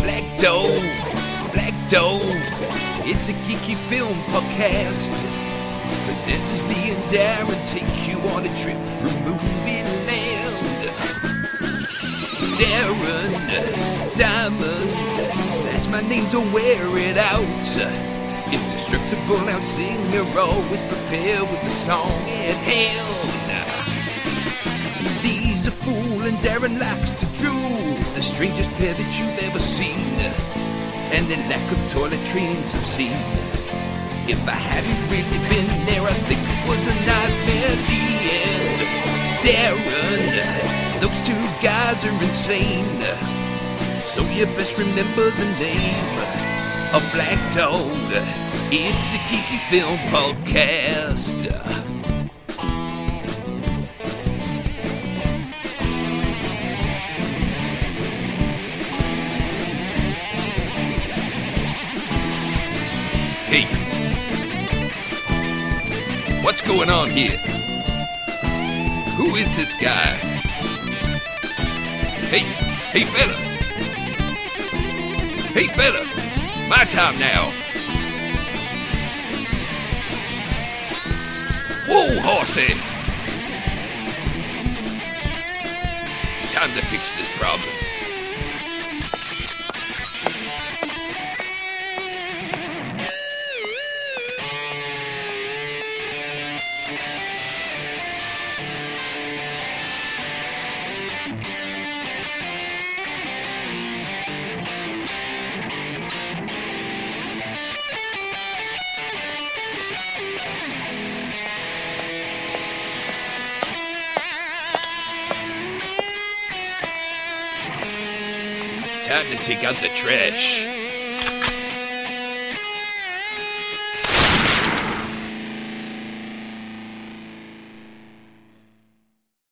Black Dog, it's a geeky film podcast. Presenters Lee and Darren take you on a trip through movie land. Darren, Diamond, that's my name, don't wear it out. Indestructible out singer, always prepared with the song at hand. Lee's a fool and Darren likes to drool, the strangest pair that you've ever seen, and their lack of toiletries obscene. If I hadn't really been there, I think it was a nightmare at the end. Darren, those two guys are insane, so you best remember the name of Black Dog. It's a geeky film podcast. Hey, what's going on here? Who is this guy? Hey fella, my time now. Whoa, horsey. Time to fix this problem. Time to take out the trash.